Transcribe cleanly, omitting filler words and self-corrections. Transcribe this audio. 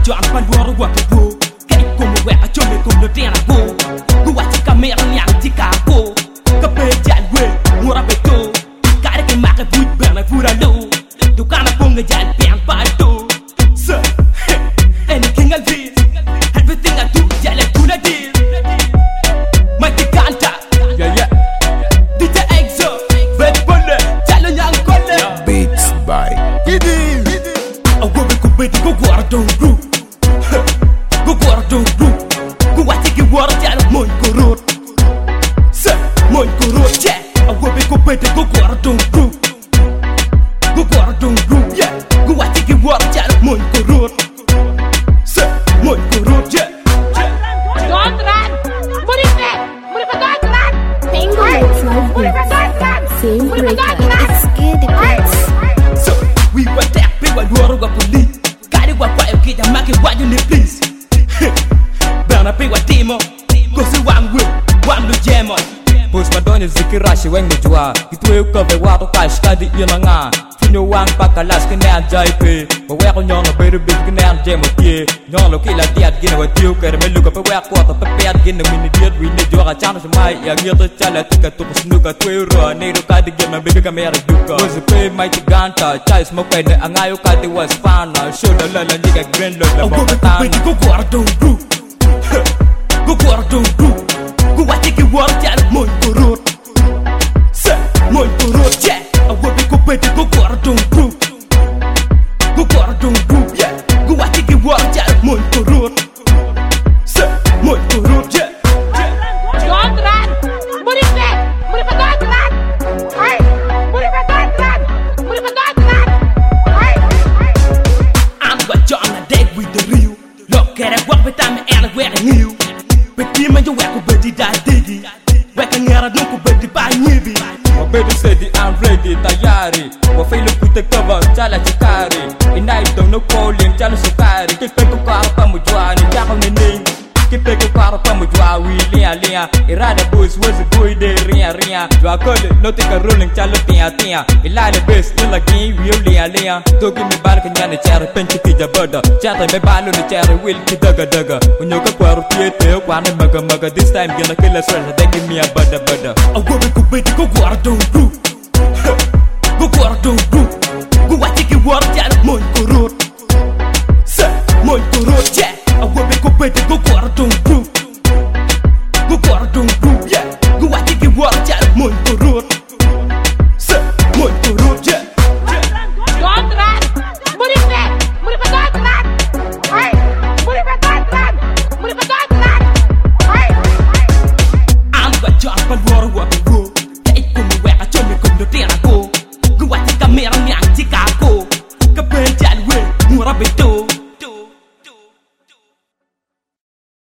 John Pandora Wakapo. Kay Kumu Waka Chome Kumu Diana Go. Guwati Kamera Nyang Tikako. Kape Jalwe, Murabeto. Kare Maka Boot Bana Furalo. Dukana Punga Jal Pian Pato. So, anything I do, everything I do, Jala Tuna deal. Mikey Kanta, Yeah, yeah. DJ Exo, Red Bullet, Jalo Yang Kolle. Beats by Gidi. I will be good go guardo group. Go guardo group. Go watch it water Jalo Monko Road. So, Monko Road, yeah. I will be good go guardo group. Go guardo group, yeah. Go watch it water Jalo Monko Road. So, Monko Road, yeah. Don't run! Murife! Murife, don't run! Pengu Lights Live Beats. Same breaker. It's Giddy Beats. So, we were there, we were roaring up police. Kari wa kwa ukija maki waju ni please. Bana pe wa timo. Kosi wangwe, wamlu jemon. Pus Madonna zikirashi weng mujua. Kitwe ukove watu kash kadi yunanga. Finyo wang pakalas kene anjay pe. Maweko nyong beru big kene anjay motie. Nyong lo kila diat gina watiu kere meluka pe wek wata pe peat gina mini diat wini juaka chano shumai. Yang nyoto chala tika tukus nuka twe roa. Nero kadi gina baby kamera duka. Wasi pe mighty ganta. Chai smoke ne angayo kadi was fana. Shoda lala njiga green load la mokatana. Go guardo group. Go guardo group. Go watch it water Jalo Monko Road. So, Monko Road, yeah. I will be good go guardo group. Go guardo group, yeah. Go watch it water Jalo Monko Road. So, Monko Road, yeah. Don't run! Murife! Murife, don't run! Hey! Murife, don't run! Murife, don't run! Hey! I'm what John a dead with the real. Look at it, walk with time and where I knew. But team and you work with the diggy. Working out no could be by Nibi. Mabedu sedi I'm ready tayari. Wafilo kute cover chala chikari. Inaito no calling chala sukari. Kipe kukara pa mujwani jako nini. Kipe kukara pa mujwa lia lia. Irada boys was a good day ria ria. Jwa kole no take a rolling chala tia tia. Ilale base nila game real lia lia. Togi me balka nyane cherry penchi tija bada. Chata me balu ni cherry will ki daga daga. Unyoka kwaru tiete kwane maga maga. This time gonna kill a stress. They give me a bada bada. I will be good go guardo group. Go guardo group. Go watch it water Jalo Monko Road. So, Monko Road, yeah. I will be good go guardo group.